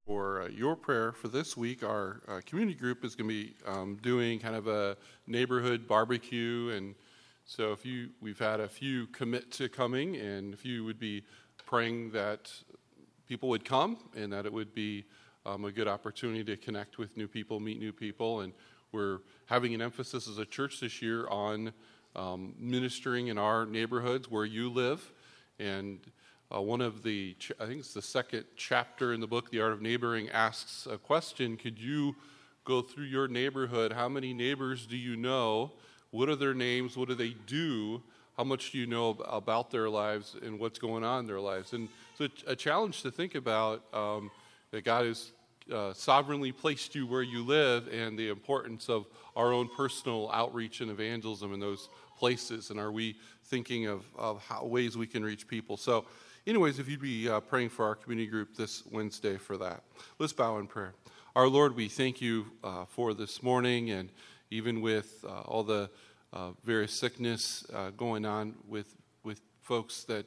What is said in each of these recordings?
For your prayer for this week, our community group is going to be doing kind of a neighborhood barbecue, and so we've had a few commit to coming, and if you would be praying that people would come and that it would be a good opportunity to connect with new people, meet new people, and we're having an emphasis as a church this year on ministering in our neighborhoods where you live, and one of the, I think it's the second chapter in the book, The Art of Neighboring, asks a question: could you go through your neighborhood? How many neighbors do you know? What are their names? What do they do? How much do you know about their lives and what's going on in their lives? And so a challenge to think about that God has sovereignly placed you where you live, and the importance of our own personal outreach and evangelism in those places. And are we thinking of how ways we can reach people? So anyways, if you'd be praying for our community group this Wednesday for that. Let's bow in prayer. Our Lord, we thank you for this morning, and even with all the various sickness going on with folks, that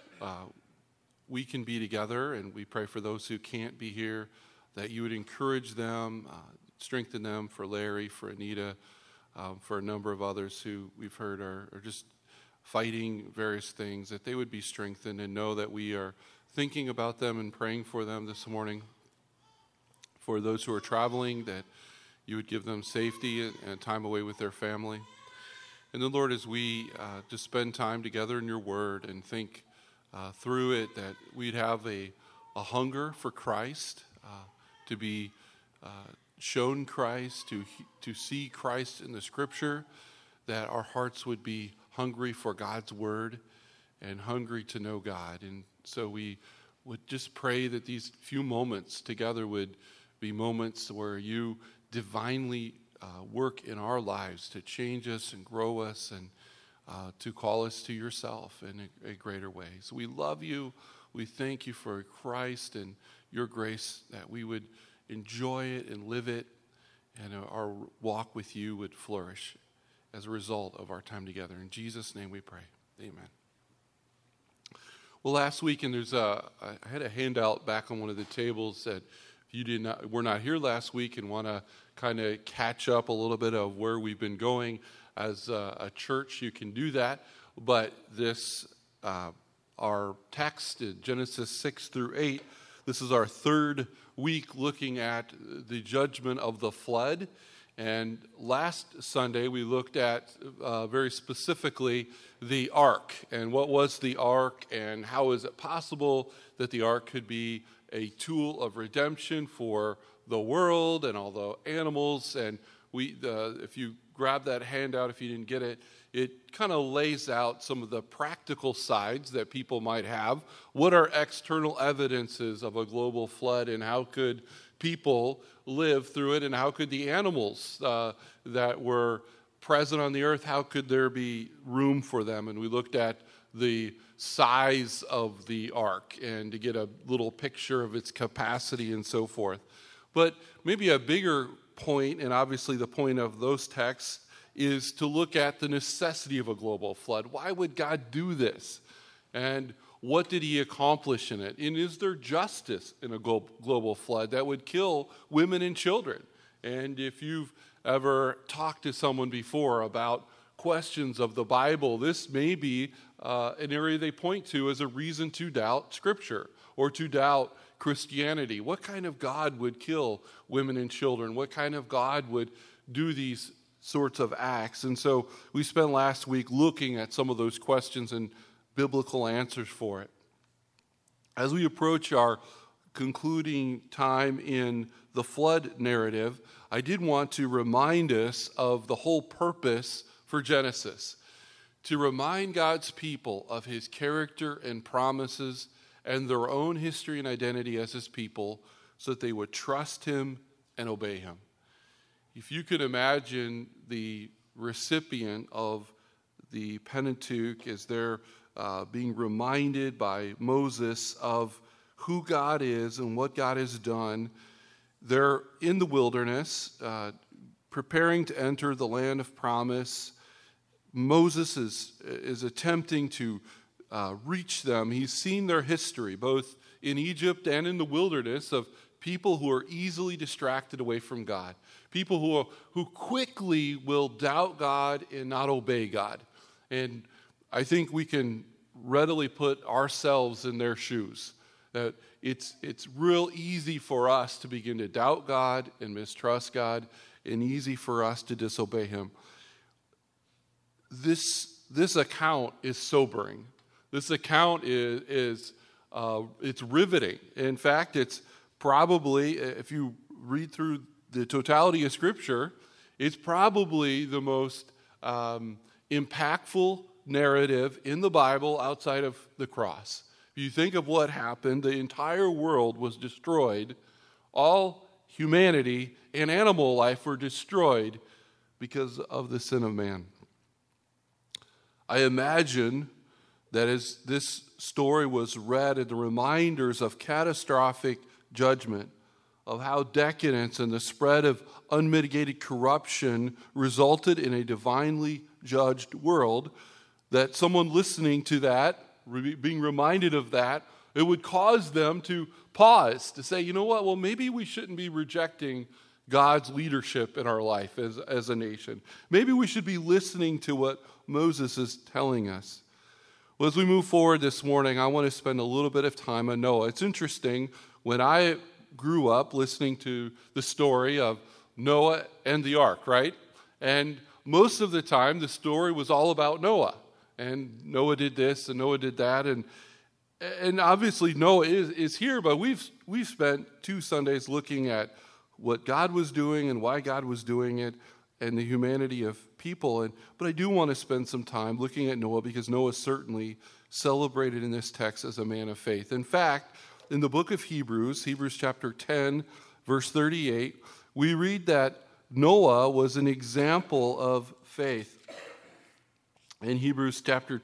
we can be together, and we pray for those who can't be here, that you would encourage them, strengthen them, for Larry, for Anita, for a number of others who we've heard are just fighting various things, that they would be strengthened and know that we are thinking about them and praying for them this morning. For those who are traveling, that you would give them safety and time away with their family. And then, Lord, as we just spend time together in your word and think through it, that we'd have a hunger for Christ, to be shown Christ, to see Christ in the Scripture, that our hearts would be hungry for God's word and hungry to know God. And so we would just pray that these few moments together would be moments where you divinely work in our lives to change us and grow us and to call us to yourself in a greater way. So we love you. We thank you for Christ and your grace, that we would enjoy it and live it, and our walk with you would flourish as a result of our time together. In Jesus' name we pray. Amen. Well, last week, and I had a handout back on one of the tables that if you were not here last week and want to kind of catch up a little bit of where we've been going as a church, you can do that. But this, our text in Genesis 6 through 8, this is our third week looking at the judgment of the flood. And last Sunday, we looked at very specifically the ark, and what was the ark, and how is it possible that the ark could be a tool of redemption for the world and all the animals. And if you grab that handout, if you didn't get it, it kind of lays out some of the practical sides that people might have. What are external evidences of a global flood, and how could people live through it, and how could the animals that were present on the earth, how could there be room for them? And we looked at the size of the ark and to get a little picture of its capacity and so forth. But maybe a bigger point, and obviously the point of those texts, is to look at the necessity of a global flood. Why would God do this? And what did he accomplish in it? And is there justice in a global flood that would kill women and children? And if you've ever talked to someone before about questions of the Bible, this may be an area they point to as a reason to doubt Scripture or to doubt Christianity. What kind of God would kill women and children? What kind of God would do these sorts of acts? And so we spent last week looking at some of those questions and biblical answers for it. As we approach our concluding time in the flood narrative, I did want to remind us of the whole purpose for Genesis, to remind God's people of his character and promises and their own history and identity as his people, so that they would trust him and obey him. If you could imagine the recipient of the Pentateuch as they're being reminded by Moses of who God is and what God has done, they're in the wilderness, preparing to enter the land of promise. Moses is attempting to reach them. He's seen their history, both in Egypt and in the wilderness, of people who are easily distracted away from God, people who quickly will doubt God and not obey God. And I think we can readily put ourselves in their shoes. That it's real easy for us to begin to doubt God and mistrust God, and easy for us to disobey Him. This account is sobering. This account is it's riveting. In fact, it's probably, if you read through the totality of Scripture, it's probably the most impactful narrative in the Bible outside of the cross. If you think of what happened, the entire world was destroyed. All humanity and animal life were destroyed because of the sin of man. I imagine that as this story was read, and the reminders of catastrophic judgment, of how decadence and the spread of unmitigated corruption resulted in a divinely judged world, that someone listening to that, being reminded of that, it would cause them to pause, to say, you know what, well, maybe we shouldn't be rejecting God's leadership in our life as a nation. Maybe we should be listening to what Moses is telling us. Well, as we move forward this morning, I want to spend a little bit of time on Noah. It's interesting, when I grew up listening to the story of Noah and the ark, right? And most of the time, the story was all about Noah. And Noah did this, and Noah did that, and obviously Noah is here, but we've spent 2 Sundays looking at what God was doing and why God was doing it, and the humanity of people. But I do want to spend some time looking at Noah, because Noah is certainly celebrated in this text as a man of faith. In fact, in the book of Hebrews chapter 10, verse 38, we read that Noah was an example of faith. In Hebrews chapter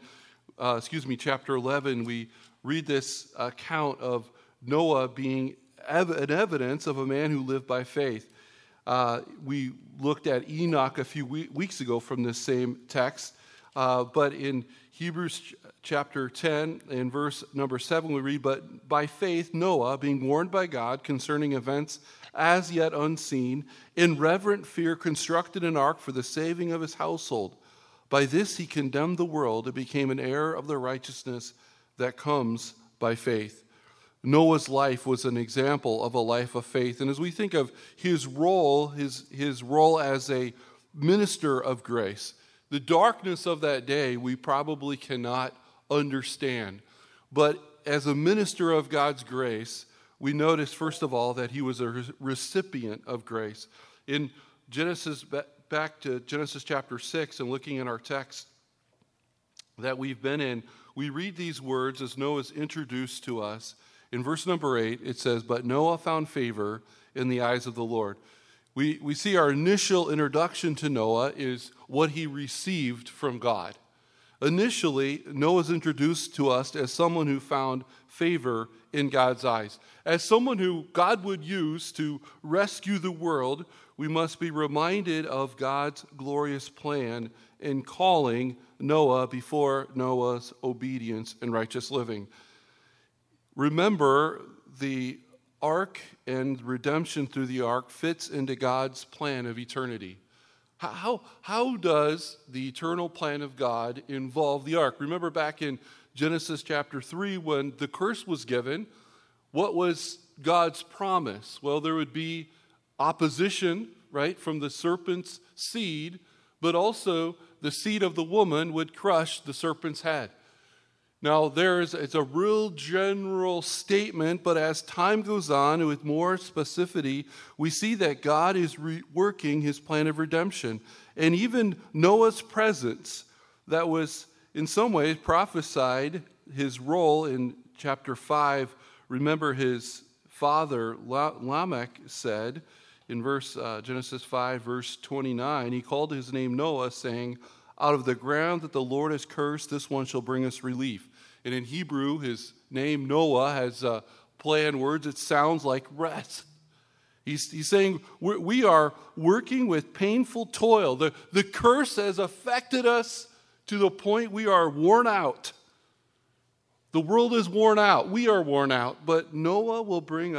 11, we read this account of Noah being an evidence of a man who lived by faith. We looked at Enoch a few weeks ago from this same text, but in Hebrews chapter 10 and verse number 7, we read, "But by faith Noah, being warned by God concerning events as yet unseen, in reverent fear constructed an ark for the saving of his household. By this he condemned the world and became an heir of the righteousness that comes by faith." Noah's life was an example of a life of faith. And as we think of his role, his role as a minister of grace, the darkness of that day we probably cannot understand. But as a minister of God's grace, we notice, first of all, that he was a recipient of grace. In Genesis, back to Genesis chapter 6, and looking at our text that we've been in, we read these words as Noah is introduced to us. In verse number 8, it says, "But Noah found favor in the eyes of the Lord." We see our initial introduction to Noah is what he received from God. Initially, Noah's introduced to us as someone who found favor in God's eyes. As someone who God would use to rescue the world, we must be reminded of God's glorious plan in calling Noah before Noah's obedience and righteous living. Remember, the ark and redemption through the ark fits into God's plan of eternity. How does the eternal plan of God involve the ark? Remember back in Genesis chapter 3, when the curse was given, what was God's promise? Well, there would be opposition, right, from the serpent's seed, but also the seed of the woman would crush the serpent's head. Now, it's a real general statement, but as time goes on, with more specificity, we see that God is working his plan of redemption. And even Noah's presence, that was in some ways prophesied, his role in chapter 5. Remember, his father Lamech said in Genesis 5, verse 29, he called his name Noah, saying, "Out of the ground that the Lord has cursed, this one shall bring us relief." And in Hebrew, his name Noah has a play on words. It sounds like rest. He's saying we are working with painful toil. The curse has affected us to the point we are worn out. The world is worn out. We are worn out. But Noah will bring us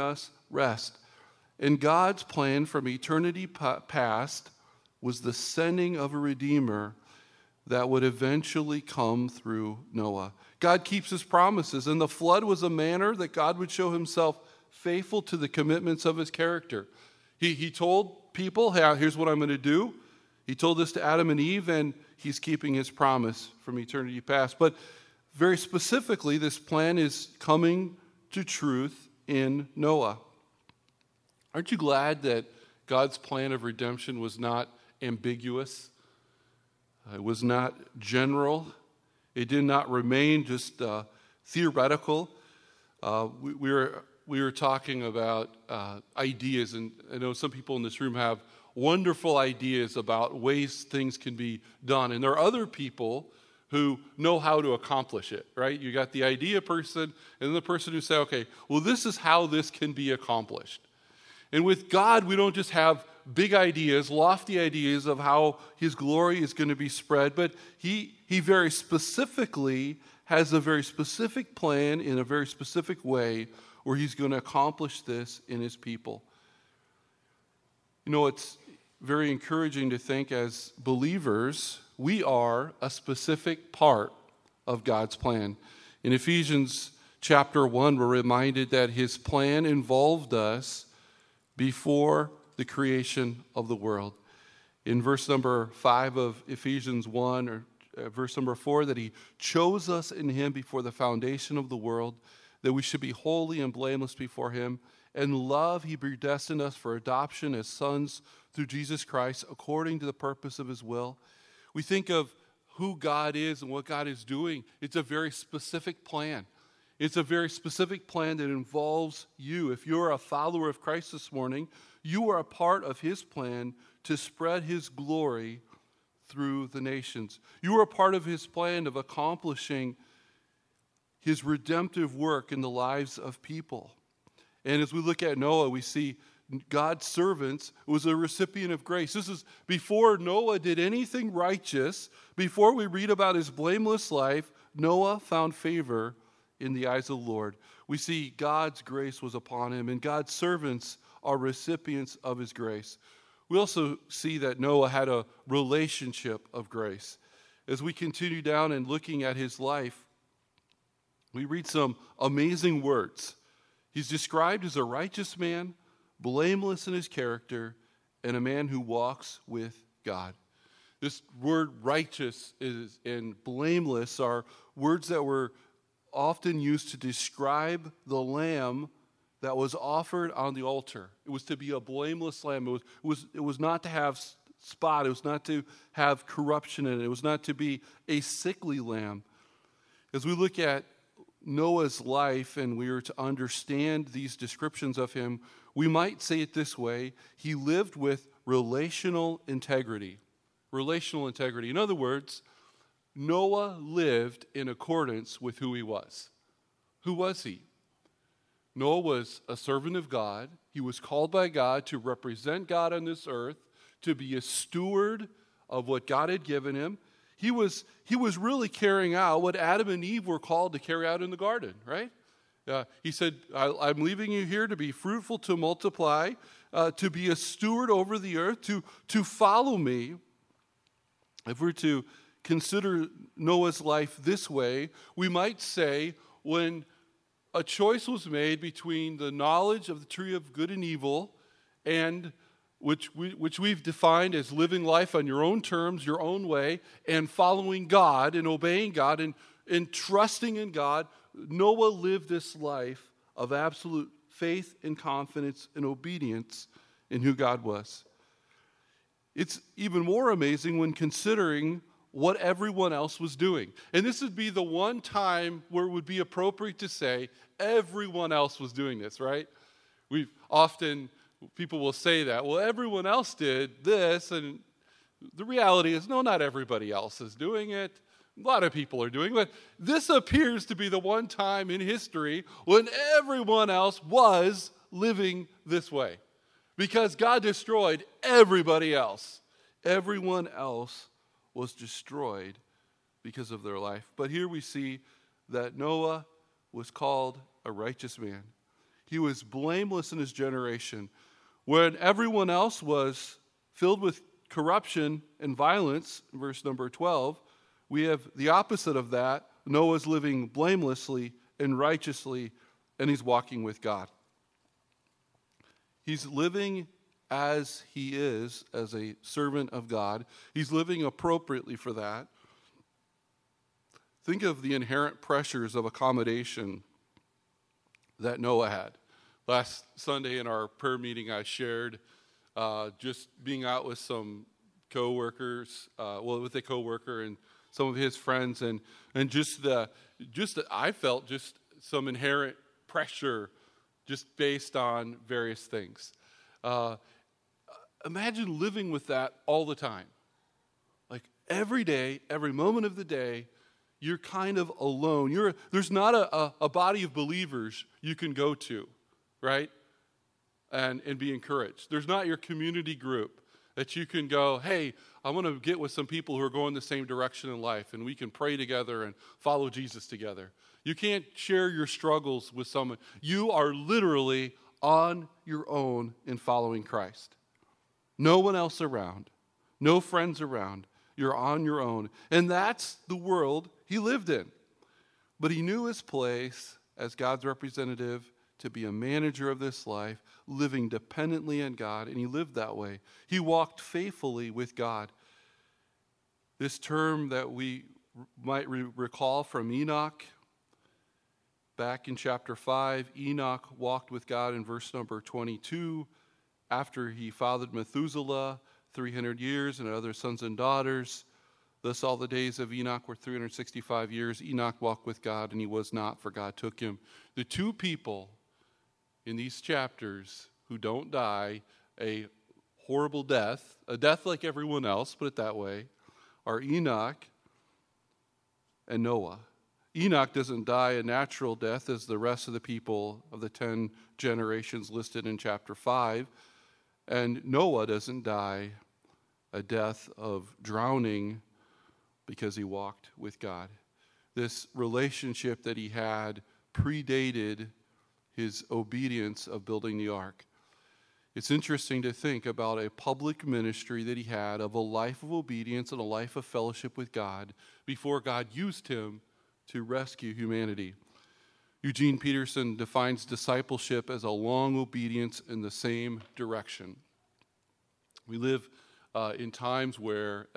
rest. And God's plan from eternity past was the sending of a Redeemer that would eventually come through Noah. God keeps his promises, and the flood was a manner that God would show himself faithful to the commitments of his character. He told people, hey, here's what I'm going to do. He told this to Adam and Eve, and he's keeping his promise from eternity past. But very specifically, this plan is coming to truth in Noah. Aren't you glad that God's plan of redemption was not ambiguous? It was not general. It did not remain just theoretical. We were talking about ideas, and I know some people in this room have wonderful ideas about ways things can be done, and there are other people who know how to accomplish it, right? You got the idea person, and then the person who say, okay, well, this is how this can be accomplished. And with God, we don't just have big ideas, lofty ideas of how his glory is going to be spread, but he very specifically has a very specific plan in a very specific way where he's going to accomplish this in his people. You know, it's very encouraging to think as believers, we are a specific part of God's plan. In Ephesians chapter 1, we're reminded that his plan involved us before the creation of the world. In verse number 5 of Ephesians 1, or verse number 4, that he chose us in him before the foundation of the world, that we should be holy and blameless before him. In love, he predestined us for adoption as sons through Jesus Christ, according to the purpose of his will. We think of who God is and what God is doing. It's a very specific plan. It's a very specific plan that involves you. If you're a follower of Christ this morning, you are a part of his plan to spread his glory through the nations. You are a part of his plan of accomplishing his redemptive work in the lives of people. And as we look at Noah, we see God's servants was a recipient of grace. This is before Noah did anything righteous. Before we read about his blameless life, Noah found favor in the eyes of the Lord. We see God's grace was upon him, and God's servants are recipients of his grace. We also see that Noah had a relationship of grace. As we continue down and looking at his life, we read some amazing words. He's described as a righteous man, blameless in his character, and a man who walks with God. This word righteous and blameless are words that were often used to describe the lamb that was offered on the altar. It was to be a blameless lamb. It was not to have spot. It was not to have corruption in it. It was not to be a sickly lamb. As we look at Noah's life and we are to understand these descriptions of him, we might say it this way: he lived with relational integrity. Relational integrity. In other words, Noah lived in accordance with who he was. Who was he? Noah was a servant of God. He was called by God to represent God on this earth, to be a steward of what God had given him. He was really carrying out what Adam and Eve were called to carry out in the garden, right? He said, I'm leaving you here to be fruitful, to multiply, to be a steward over the earth, to follow me. If we're to consider Noah's life this way, we might say when a choice was made between the knowledge of the tree of good and evil, and which we've defined as living life on your own terms, your own way, and following God and obeying God and trusting in God, Noah lived this life of absolute faith and confidence and obedience in who God was. It's even more amazing when considering what everyone else was doing. And this would be the one time where it would be appropriate to say everyone else was doing this, right? People will say that, well, everyone else did this, and the reality is, no, not everybody else is doing it. A lot of people are doing it, but this appears to be the one time in history when everyone else was living this way, because God destroyed everybody else. Everyone else was destroyed because of their life. But here we see that Noah was called a righteous man. He was blameless in his generation. When everyone else was filled with corruption and violence, verse number 12, we have the opposite of that. Noah's living blamelessly and righteously, and he's walking with God. He's living as he is, as a servant of God. He's living appropriately for that. Think of the inherent pressures of accommodation that Noah had. Last Sunday in our prayer meeting, I shared just being out with some co-workers, with a co-worker and some of his friends, and I felt just some inherent pressure just based on various things. Imagine living with that all the time. Like every day, every moment of the day, you're kind of alone. There's not a body of believers you can go to, right? And be encouraged. There's not your community group that you can go, hey, I want to get with some people who are going the same direction in life, and we can pray together and follow Jesus together. You can't share your struggles with someone. You are literally on your own in following Christ. No one else around. No friends around. You're on your own. And that's the world he lived in. But he knew his place as God's representative to be a manager of this life, living dependently on God, and he lived that way. He walked faithfully with God. This term that we might recall from Enoch, back in chapter 5, Enoch walked with God in verse number 22. After he fathered Methuselah, 300 years, and other sons and daughters. Thus all the days of Enoch were 365 years. Enoch walked with God, and he was not, for God took him. The two people in these chapters who don't die a horrible death, a death like everyone else, put it that way, are Enoch and Noah. Enoch doesn't die a natural death as the rest of the people of the 10 generations listed in chapter 5. And Noah doesn't die a death of drowning because he walked with God. This relationship that he had predated his obedience of building the ark. It's interesting to think about a public ministry that he had of a life of obedience and a life of fellowship with God before God used him to rescue humanity. Eugene Peterson defines discipleship as a long obedience in the same direction. We live in times where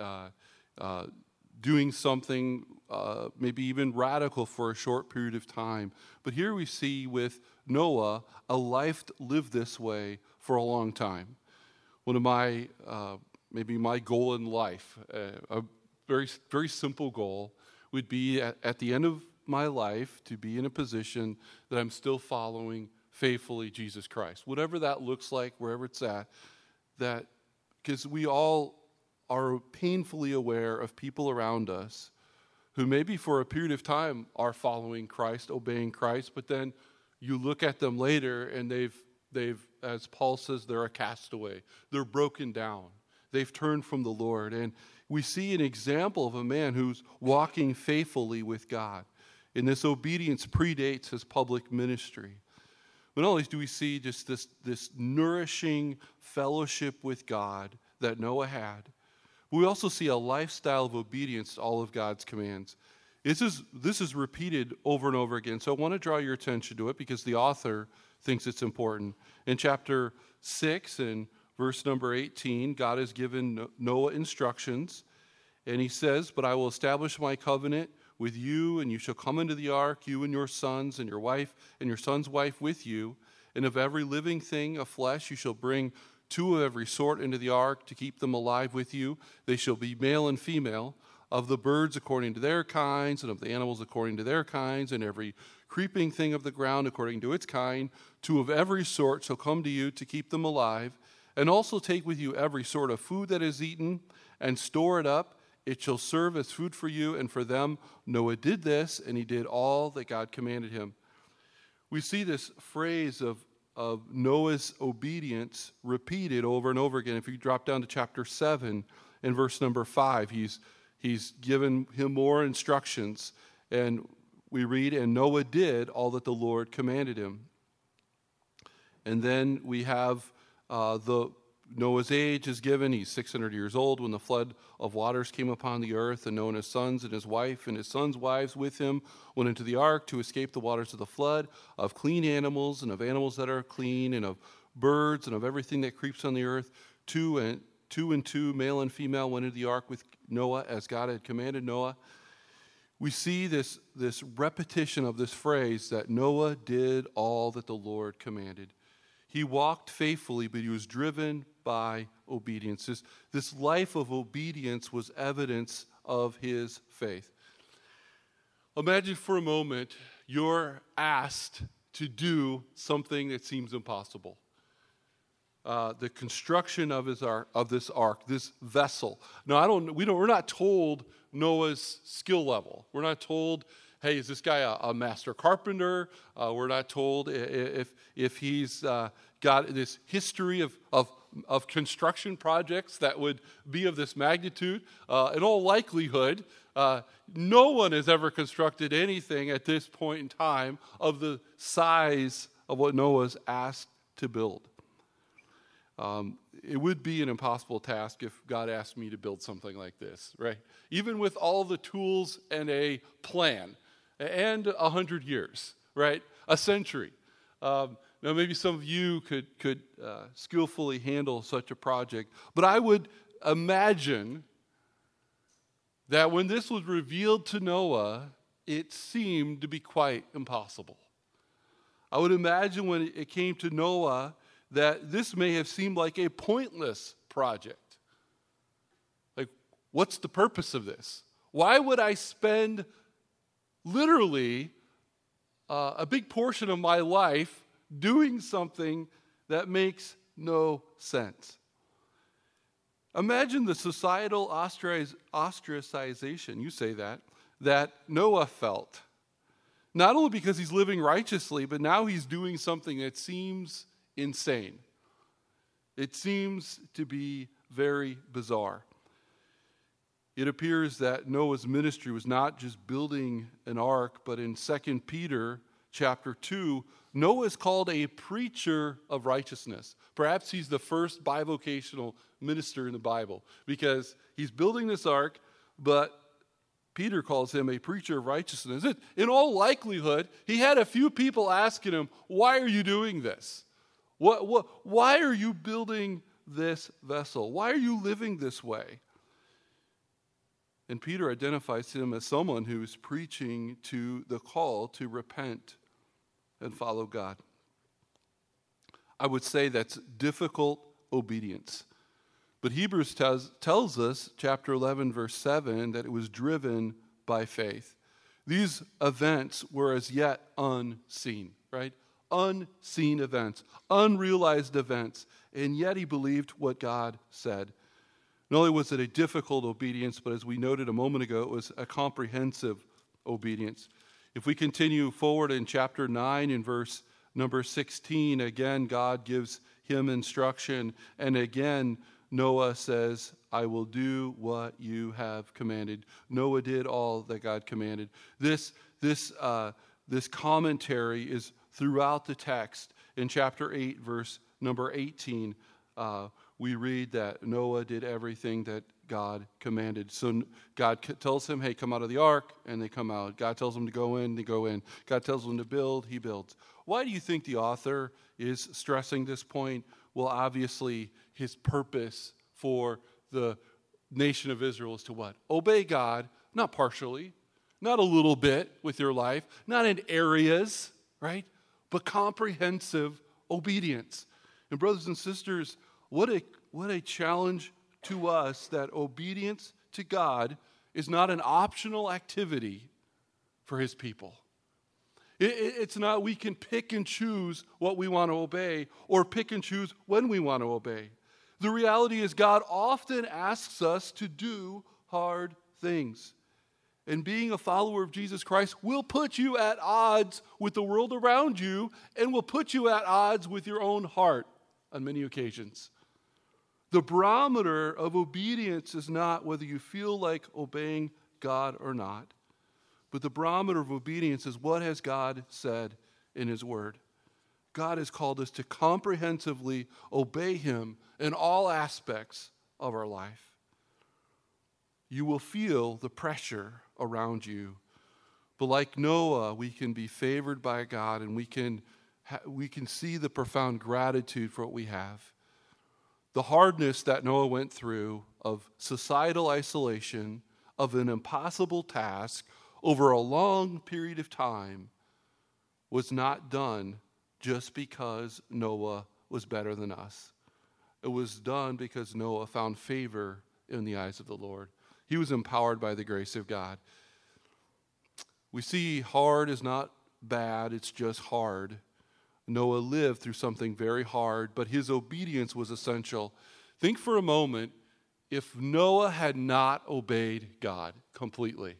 doing something maybe even radical for a short period of time. But here we see with Noah a life lived this way for a long time. One of my, maybe my goal in life, a very, very simple goal, would be at the end of my life to be in a position that I'm still following faithfully Jesus Christ. Whatever that looks like, wherever it's at, that because we all are painfully aware of people around us who maybe for a period of time are following Christ, obeying Christ, but then you look at them later and they've, as Paul says, they're a castaway. They're broken down. They've turned from the Lord. And we see an example of a man who's walking faithfully with God. And this obedience predates his public ministry. But not only do we see just this nourishing fellowship with God that Noah had, but we also see a lifestyle of obedience to all of God's commands. This is repeated over and over again. So I want to draw your attention to it because the author thinks it's important. In chapter 6 and verse number 18, God has given Noah instructions. And he says, "But I will establish my covenant with you, and you shall come into the ark, you and your sons, and your wife, and your son's wife with you. And of every living thing of flesh you shall bring 2 of every sort into the ark to keep them alive with you. They shall be male and female, of the birds according to their kinds, and of the animals according to their kinds, and every creeping thing of the ground according to its kind. 2 of every sort shall come to you to keep them alive. And also take with you every sort of food that is eaten, and store it up. It shall serve as food for you and for them." Noah did this, and he did all that God commanded him. We see this phrase of Noah's obedience repeated over and over again. If you drop down to chapter 7 and verse number 5, he's given him more instructions. And we read, "And Noah did all that the Lord commanded him." And then we have the Noah's age is given. He's 600 years old when the flood of waters came upon the earth, and Noah and his sons and his wife and his sons' wives with him went into the ark to escape the waters of the flood, of clean animals and of animals that are clean, and of birds and of everything that creeps on the earth. Two and two, male and female, went into the ark with Noah as God had commanded Noah. We see this repetition of this phrase that Noah did all that the Lord commanded. He walked faithfully, but he was driven by obedience. This life of obedience was evidence of his faith. Imagine for a moment you're asked to do something that seems impossible. The construction of this ark, this vessel. Now, we're not told Noah's skill level. We're not told, hey, is this guy a master carpenter? We're not told if he's got this history of construction projects that would be of this magnitude. In all likelihood, no one has ever constructed anything at this point in time of the size of what Noah's asked to build. It would be an impossible task if God asked me to build something like this, right? Even with all the tools and a plan, and 100 years, right? A century. Now, maybe some of you could skillfully handle such a project, but I would imagine that when this was revealed to Noah, it seemed to be quite impossible. I would imagine when it came to Noah that this may have seemed like a pointless project. Like, what's the purpose of this? Why would I spend literally a big portion of my life doing something that makes no sense? Imagine the societal ostracization, you say that Noah felt. Not only because he's living righteously, but now he's doing something that seems insane. It seems to be very bizarre. It appears that Noah's ministry was not just building an ark, but in 2 Peter chapter 2, Noah is called a preacher of righteousness. Perhaps he's the first bivocational minister in the Bible because he's building this ark, but Peter calls him a preacher of righteousness. In all likelihood, he had a few people asking him, why are you doing this? Why are you building this vessel? Why are you living this way? And Peter identifies him as someone who's preaching to the call to repent and follow God. I would say that's difficult obedience. But Hebrews tells us, chapter 11, verse 7, that it was driven by faith. These events were as yet unseen, right? Unseen events, unrealized events, and yet he believed what God said. Not only was it a difficult obedience, but as we noted a moment ago, it was a comprehensive obedience. If we continue forward in chapter 9 in verse number 16, again, God gives him instruction, and again, Noah says, I will do what you have commanded. Noah did all that God commanded. This commentary is throughout the text. In chapter 8, verse number 18, we read that Noah did everything that God commanded. So God tells him, hey, come out of the ark, and they come out. God tells them to go in, they go in. God tells them to build, he builds. Why do you think the author is stressing this point? Well, obviously, his purpose for the nation of Israel is to what? Obey God, not partially, not a little bit with your life, not in areas, right? But comprehensive obedience. And brothers and sisters, what a challenge to us that obedience to God is not an optional activity for his people. It's not we can pick and choose what we want to obey or pick and choose when we want to obey. The reality is God often asks us to do hard things. And being a follower of Jesus Christ will put you at odds with the world around you and will put you at odds with your own heart on many occasions. The barometer of obedience is not whether you feel like obeying God or not, but the barometer of obedience is what has God said in his word. God has called us to comprehensively obey him in all aspects of our life. You will feel the pressure around you. But like Noah, we can be favored by God, and we can see the profound gratitude for what we have. The hardness that Noah went through of societal isolation, of an impossible task over a long period of time, was not done just because Noah was better than us. It was done because Noah found favor in the eyes of the Lord. He was empowered by the grace of God. We see hard is not bad, it's just hard. Noah lived through something very hard, but his obedience was essential. Think for a moment, if Noah had not obeyed God completely.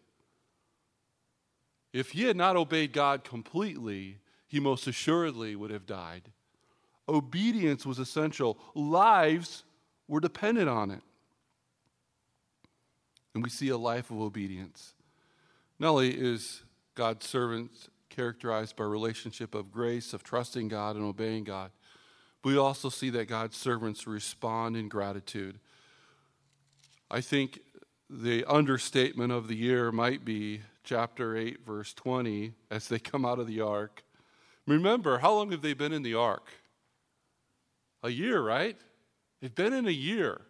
If he had not obeyed God completely, he most assuredly would have died. Obedience was essential. Lives were dependent on it. And we see a life of obedience. Not only is God's servant characterized by a relationship of grace, of trusting God and obeying God, but we also see that God's servants respond in gratitude. I think the understatement of the year might be chapter 8, verse 20, as they come out of the ark. Remember, how long have they been in the ark? A year, right? They've been in a year.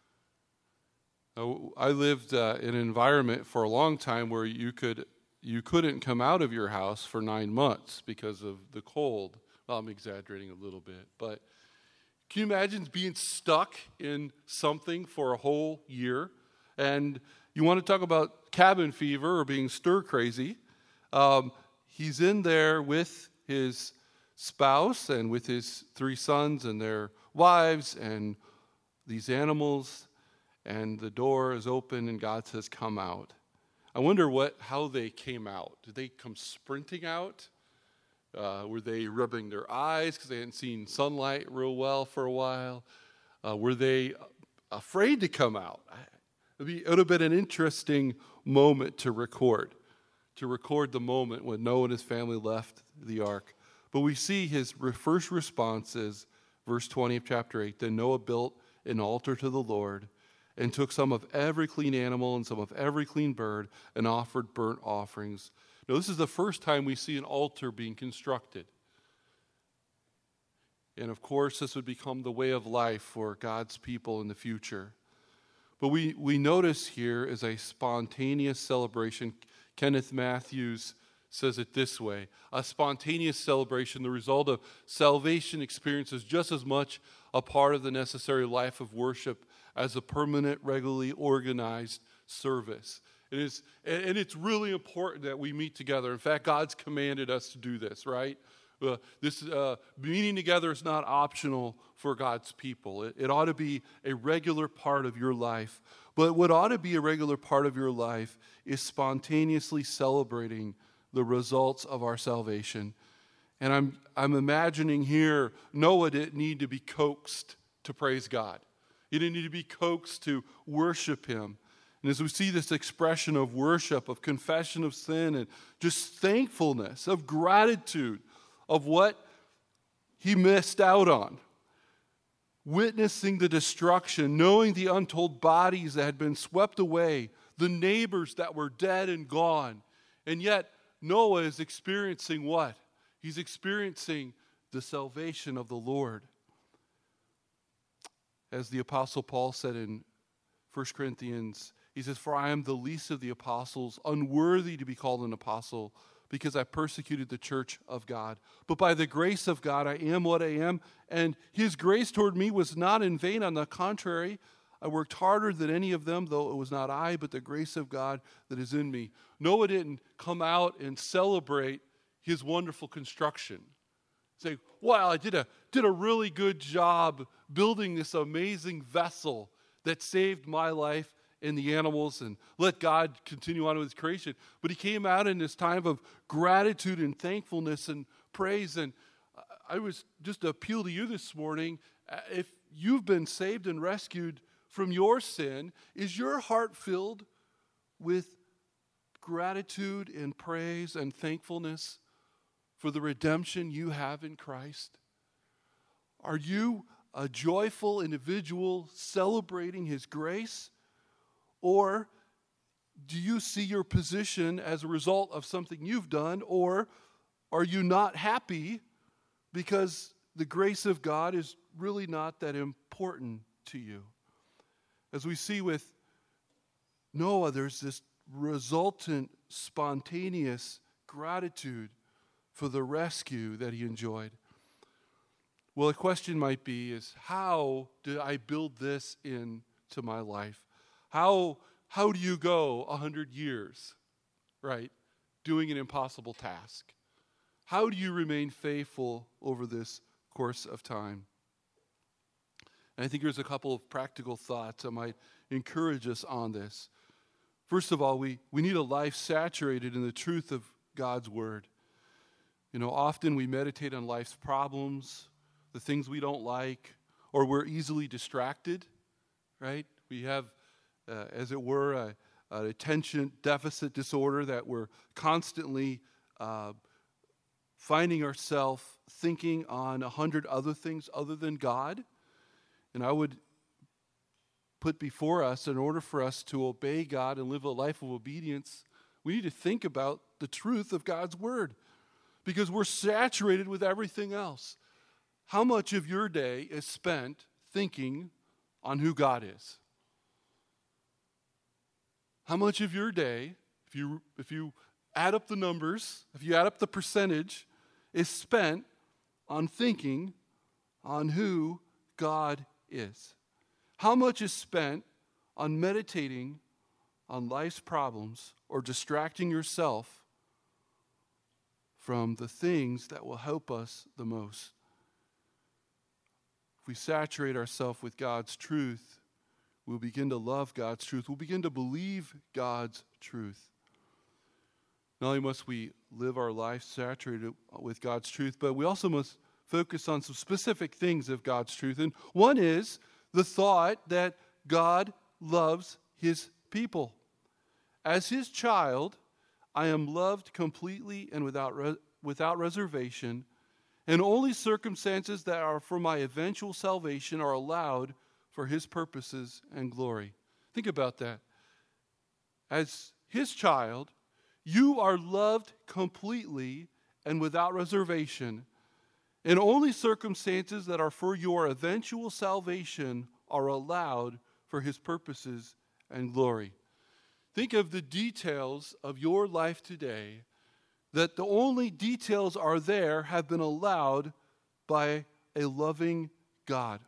I lived in an environment for a long time where you couldn't come out of your house for 9 months because of the cold. Well, I'm exaggerating a little bit, but can you imagine being stuck in something for a whole year? And you want to talk about cabin fever or being stir crazy. He's in there with his spouse and with his 3 sons and their wives and these animals, and the door is open and God says, come out. I wonder how they came out. Did they come sprinting out? Were they rubbing their eyes because they hadn't seen sunlight real well for a while? Were they afraid to come out? It would have been an interesting moment to record the moment when Noah and his family left the ark. But we see his first response is verse 20 of chapter 8. Then Noah built an altar to the Lord and took some of every clean animal and some of every clean bird and offered burnt offerings. Now, this is the first time we see an altar being constructed. And of course, this would become the way of life for God's people in the future. But we notice here is a spontaneous celebration. Kenneth Matthews says it this way: a spontaneous celebration, the result of salvation experience, is just as much a part of the necessary life of worship as a permanent, regularly organized service. It's really important that we meet together. In fact, God's commanded us to do this, right? This meeting together is not optional for God's people. It ought to be a regular part of your life. But what ought to be a regular part of your life is spontaneously celebrating the results of our salvation. And I'm imagining here, Noah didn't need to be coaxed to praise God. He didn't need to be coaxed to worship him. And as we see this expression of worship, of confession of sin, and just thankfulness, of gratitude, of what he missed out on, witnessing the destruction, knowing the untold bodies that had been swept away, the neighbors that were dead and gone. And yet, Noah is experiencing what? He's experiencing the salvation of the Lord. As the Apostle Paul said in 1 Corinthians, he says, "For I am the least of the apostles, unworthy to be called an apostle, because I persecuted the church of God. But by the grace of God, I am what I am, and his grace toward me was not in vain. On the contrary, I worked harder than any of them, though it was not I, but the grace of God that is in me." Noah didn't come out and celebrate his wonderful construction. Say, wow, I did a really good job building this amazing vessel that saved my life and the animals, and let God continue on with his creation. But he came out in this time of gratitude and thankfulness and praise. And I was just to appeal to you this morning, if you've been saved and rescued from your sin, is your heart filled with gratitude and praise and thankfulness for the redemption you have in Christ? Are you a joyful individual celebrating his grace? Or do you see your position as a result of something you've done? Or are you not happy because the grace of God is really not that important to you? As we see with Noah, there's this resultant, spontaneous gratitude for the rescue that he enjoyed. Well, a question might be is, how do I build this into my life? How do you go 100 years, right, doing an impossible task? How do you remain faithful over this course of time? And I think there's a couple of practical thoughts that might encourage us on this. First of all, we need a life saturated in the truth of God's word. You know, often we meditate on life's problems, the things we don't like, or we're easily distracted, right? We have, as it were, an attention deficit disorder that we're constantly finding ourselves thinking on 100 other things other than God. And I would put before us, in order for us to obey God and live a life of obedience, we need to think about the truth of God's word, because we're saturated with everything else. How much of your day is spent thinking on who God is? How much of your day, if you add up the numbers, if you add up the percentage, is spent on thinking on who God is? How much is spent on meditating on life's problems or distracting yourself from the things that will help us the most? If we saturate ourselves with God's truth, we'll begin to love God's truth. We'll begin to believe God's truth. Not only must we live our life saturated with God's truth, but we also must focus on some specific things of God's truth. And one is the thought that God loves his people. As his child, I am loved completely and without reservation, and only circumstances that are for my eventual salvation are allowed for his purposes and glory. Think about that. As his child, you are loved completely and without reservation, and only circumstances that are for your eventual salvation are allowed for his purposes and glory. Think of the details of your life today, that the only details are there have been allowed by a loving God.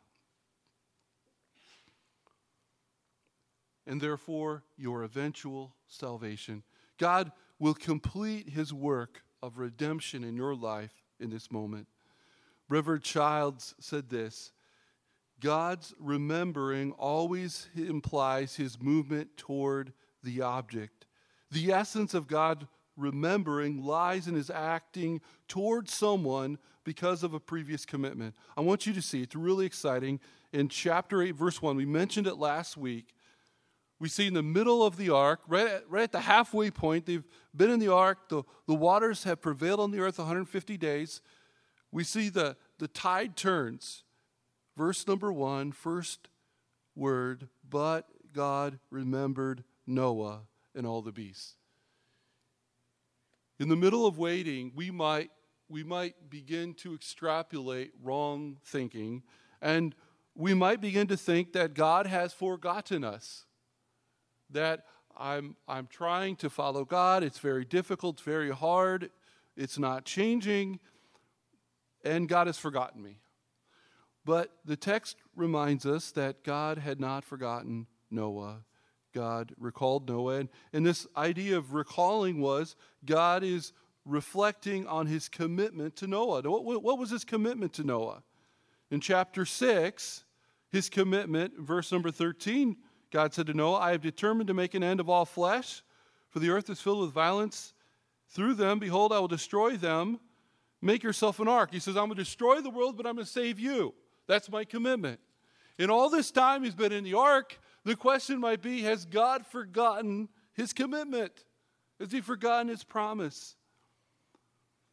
And therefore, your eventual salvation. God will complete his work of redemption in your life in this moment. Reverend Childs said this: God's remembering always implies his movement toward the object. The essence of God remembering lies in his acting toward someone because of a previous commitment. I want you to see, it's really exciting. In chapter 8, verse 1, we mentioned it last week. We see in the middle of the ark, right at the halfway point, they've been in the ark, the waters have prevailed on the earth 150 days. We see the tide turns. Verse number 1, first word, but God remembered Noah and all the beasts. In the middle of waiting, we might begin to extrapolate wrong thinking, and we might begin to think that God has forgotten us. That I'm trying to follow God, it's very difficult, it's very hard, it's not changing, and God has forgotten me. But the text reminds us that God had not forgotten Noah. God recalled Noah. And this idea of recalling was God is reflecting on his commitment to Noah. What was his commitment to Noah? In chapter 6, his commitment, verse number 13, God said to Noah, I have determined to make an end of all flesh, for the earth is filled with violence through them. Behold, I will destroy them. Make yourself an ark. He says, I'm going to destroy the world, but I'm going to save you. That's my commitment. In all this time he's been in the ark, the question might be, has God forgotten his commitment? Has he forgotten his promise?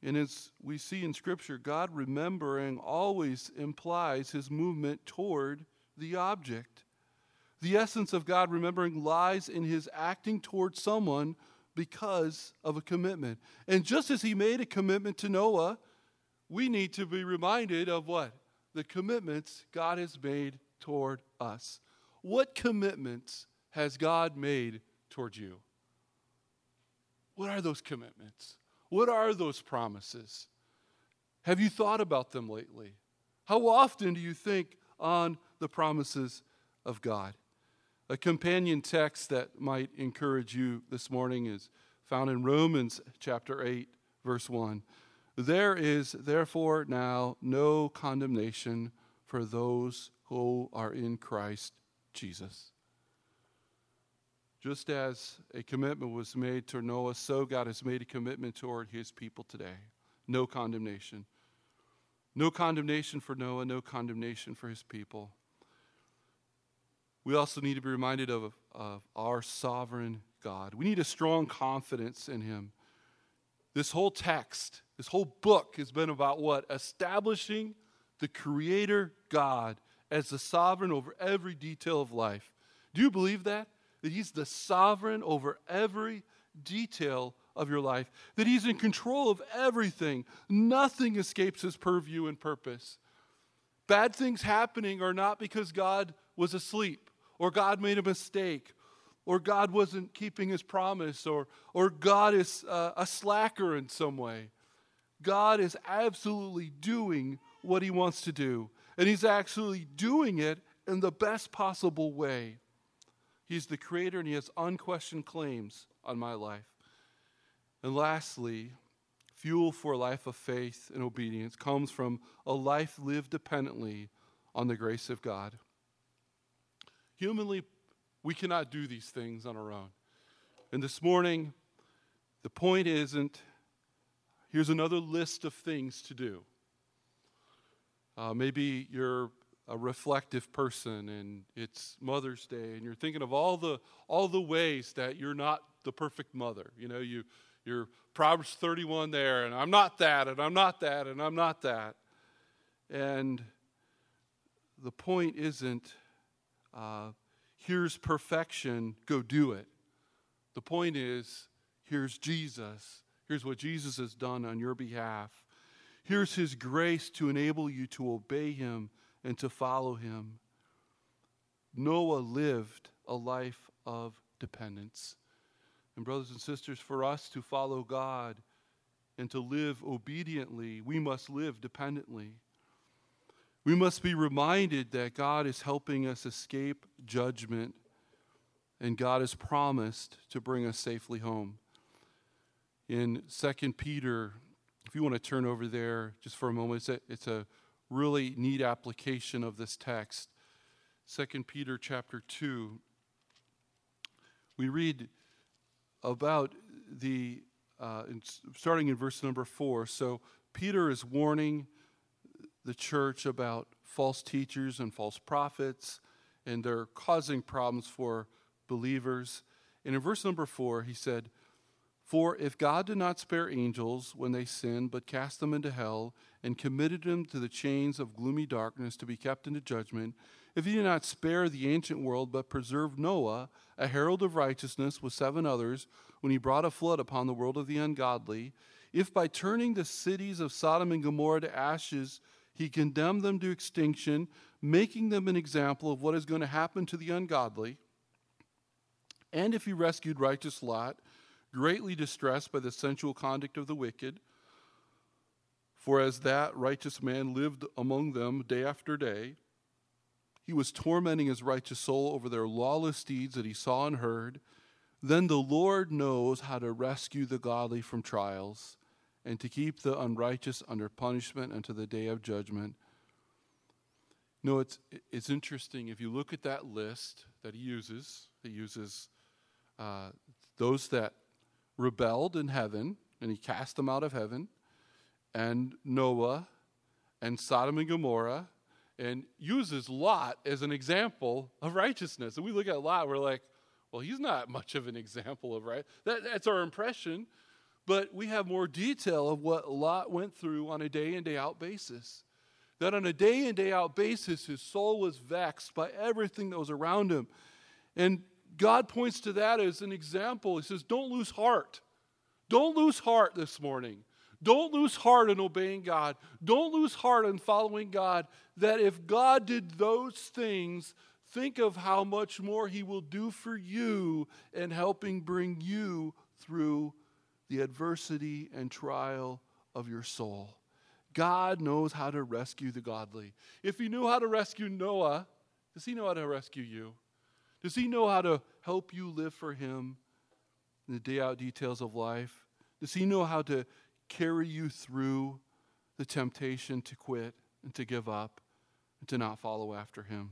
And as we see in Scripture, God remembering always implies his movement toward the object. The essence of God remembering lies in his acting toward someone because of a commitment. And just as he made a commitment to Noah, we need to be reminded of what? The commitments God has made toward us. What commitments has God made toward you? What are those commitments? What are those promises? Have you thought about them lately? How often do you think on the promises of God? A companion text that might encourage you this morning is found in Romans chapter 8, verse 1. There is therefore now no condemnation for those who are in Christ Jesus. Just as a commitment was made to Noah, so God has made a commitment toward his people today. No condemnation. No condemnation for Noah, no condemnation for his people. We also need to be reminded of our sovereign God. We need a strong confidence in him. This whole text, this whole book has been about what? Establishing the Creator God as the sovereign over every detail of life. Do you believe that? That he's the sovereign over every detail of your life. That he's in control of everything. Nothing escapes his purview and purpose. Bad things happening are not because God was asleep, or God made a mistake, or God wasn't keeping his promise, or God is a slacker in some way. God is absolutely doing what he wants to do. And he's actually doing it in the best possible way. He's the creator and he has unquestioned claims on my life. And lastly, fuel for a life of faith and obedience comes from a life lived dependently on the grace of God. Humanly, we cannot do these things on our own. And this morning, the point isn't, here's another list of things to do. Maybe you're a reflective person and it's Mother's Day and you're thinking of all the ways that you're not the perfect mother. You know, you're Proverbs 31 there, and I'm not that, and I'm not that, and I'm not that. And the point isn't, here's perfection, go do it. The point is, here's Jesus. Here's what Jesus has done on your behalf. Here's his grace to enable you to obey him and to follow him. Noah lived a life of dependence. And brothers and sisters, for us to follow God and to live obediently, we must live dependently. We must be reminded that God is helping us escape judgment, and God has promised to bring us safely home. In 2 Peter, if you want to turn over there just for a moment, it's a really neat application of this text. 2 Peter chapter 2, we read about starting in verse number 4. So Peter is warning the church about false teachers and false prophets, and they're causing problems for believers. And in verse number 4, he said, "For if God did not spare angels when they sinned, but cast them into hell and committed them to the chains of gloomy darkness to be kept into judgment, if he did not spare the ancient world, but preserved Noah, a herald of righteousness, with 7 others, when he brought a flood upon the world of the ungodly, if by turning the cities of Sodom and Gomorrah to ashes, he condemned them to extinction, making them an example of what is going to happen to the ungodly, and if he rescued righteous Lot, greatly distressed by the sensual conduct of the wicked, for as that righteous man lived among them day after day, he was tormenting his righteous soul over their lawless deeds that he saw and heard. Then the Lord knows how to rescue the godly from trials and to keep the unrighteous under punishment unto the day of judgment." No, it's interesting. If you look at that list that he uses those that rebelled in heaven, and he cast them out of heaven, and Noah, and Sodom and Gomorrah, and uses Lot as an example of righteousness. And we look at Lot, we're like, well, he's not much of an example of right. That's our impression. But we have more detail of what Lot went through on a day in, day out basis. That on a day in, day out basis, his soul was vexed by everything that was around him. And God points to that as an example. He says, don't lose heart. Don't lose heart this morning. Don't lose heart in obeying God. Don't lose heart in following God. That if God did those things, think of how much more he will do for you in helping bring you through the adversity and trial of your soul. God knows how to rescue the godly. If he knew how to rescue Noah, does he know how to rescue you? Does he know how to help you live for him in the day-out details of life? Does he know how to carry you through the temptation to quit and to give up and to not follow after him?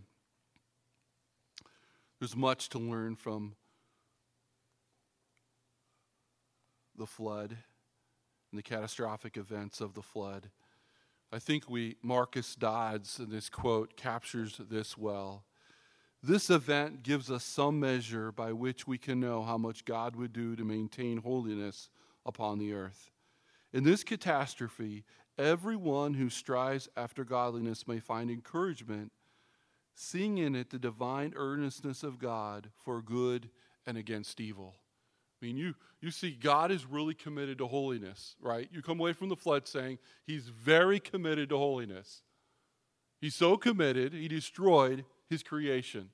There's much to learn from the flood and the catastrophic events of the flood. I think Marcus Dodds in this quote captures this well. This event gives us some measure by which we can know how much God would do to maintain holiness upon the earth. In this catastrophe, everyone who strives after godliness may find encouragement, seeing in it the divine earnestness of God for good and against evil. I mean, you see, God is really committed to holiness, right? You come away from the flood saying he's very committed to holiness. He's so committed, he destroyed his creation.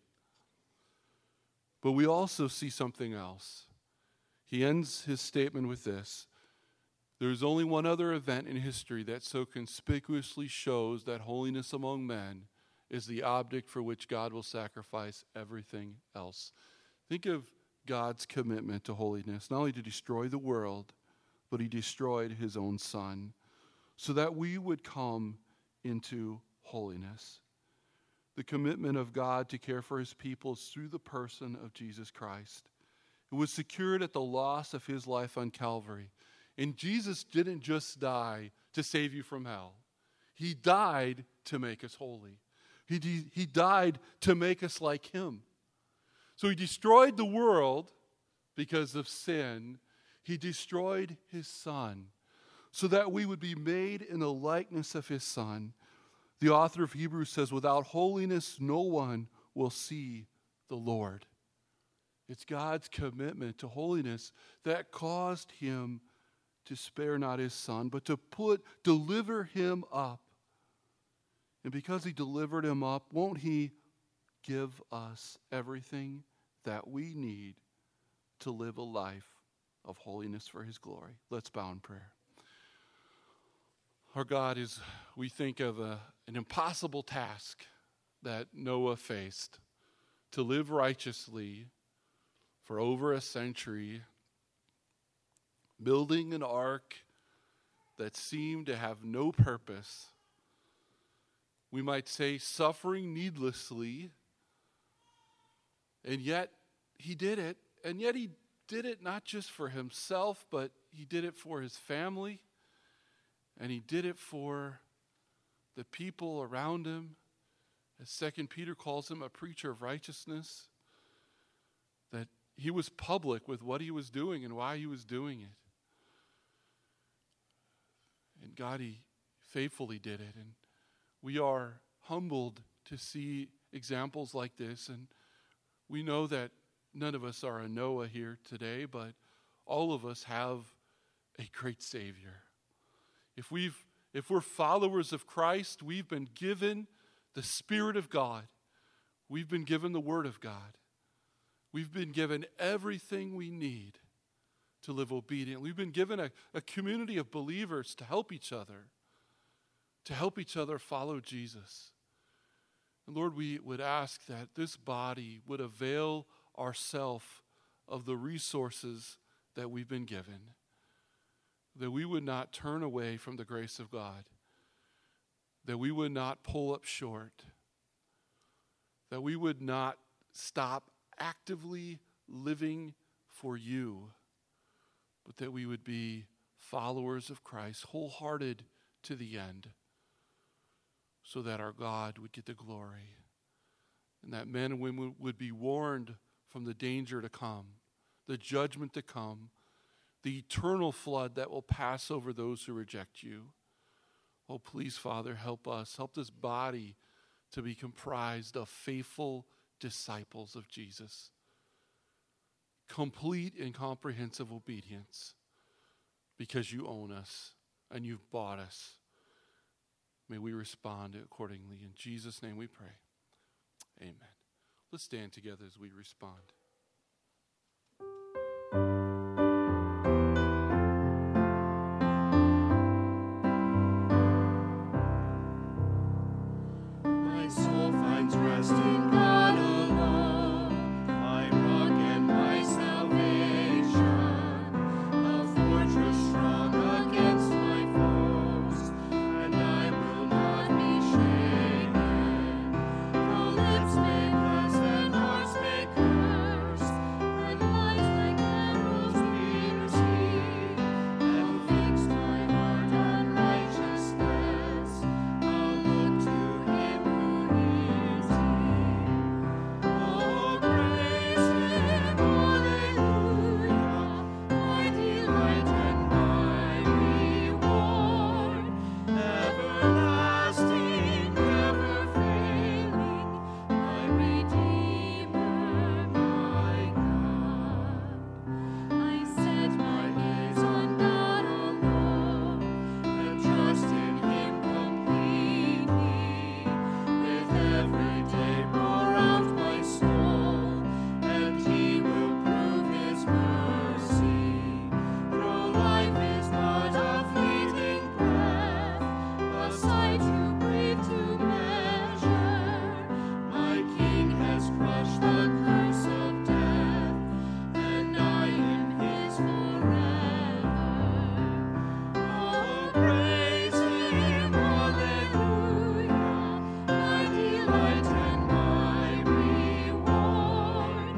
But we also see something else. He ends his statement with this. There's only one other event in history that so conspicuously shows that holiness among men is the object for which God will sacrifice everything else. Think of God's commitment to holiness, not only to destroy the world, but he destroyed his own son so that we would come into holiness. The commitment of God to care for his people is through the person of Jesus Christ. It was secured at the loss of his life on Calvary. And Jesus didn't just die to save you from hell. He died to make us holy. He died to make us like him. So he destroyed the world because of sin. He destroyed his son so that we would be made in the likeness of his son. The author of Hebrews says, without holiness, no one will see the Lord. It's God's commitment to holiness that caused him to spare not his son, but to deliver him up. And because he delivered him up, won't he give us everything that we need to live a life of holiness for his glory? Let's bow in prayer. Our God, we think of an impossible task that Noah faced, to live righteously for over a century, building an ark that seemed to have no purpose. We might say suffering needlessly, and yet he did it. And yet he did it not just for himself, but he did it for his family, and he did it for the people around him. As 2 Peter calls him, a preacher of righteousness, that he was public with what he was doing and why he was doing it. And God, he faithfully did it. And we are humbled to see examples like this. And we know that none of us are a Noah here today, but all of us have a great Savior. If we're followers of Christ, we've been given the Spirit of God. We've been given the Word of God. We've been given everything we need to live obedient. We've been given a community of believers to help each other follow Jesus. And Lord, we would ask that this body would avail ourselves of the resources that we've been given, that we would not turn away from the grace of God, that we would not pull up short, that we would not stop actively living for you, but that we would be followers of Christ, wholehearted to the end, so that our God would get the glory, and that men and women would be warned from the danger to come, the judgment to come, the eternal flood that will pass over those who reject you. Oh, please, Father, help us. Help this body to be comprised of faithful disciples of Jesus. Complete and comprehensive obedience, because you own us and you've bought us. May we respond accordingly. In Jesus' name we pray. Amen. Let's stand together as we respond. My soul finds rest in God alone, my rock and my salvation, a fortress strong against my foes, and I will not be shaken. Though lips may bless and hearts may curse, and lies like arrows pierce he, and fix my heart on righteousness. I'll look to him who hears me. Oh, praise him, hallelujah, my delight and my reward, everlasting, never failing, my Redeemer, my God. I set my gaze on God alone, and trust in him completely. With every day pour out my soul, and he will prove his mercy. Though life is but a fleeting breath, a sight too brief to measure, my King has crushed the curse of death, and I am his forever. Oh, praise him, hallelujah, my delight and my reward,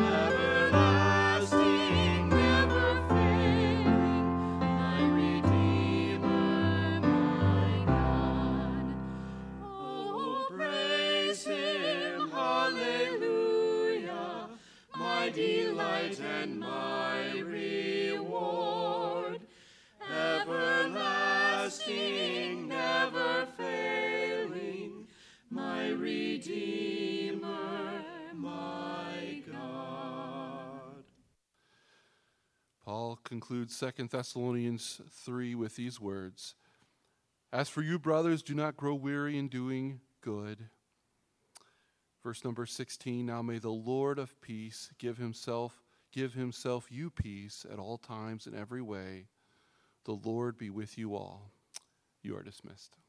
everlasting, never failing, my Redeemer, my God. Oh, praise him, hallelujah, my delight and my reward, everlasting, never failing, my Redeemer, my God. Paul concludes 2 Thessalonians 3 with these words. As for you, brothers, do not grow weary in doing good. Verse number 16, now may the Lord of peace give himself you peace at all times in every way. The Lord be with you all. You are dismissed.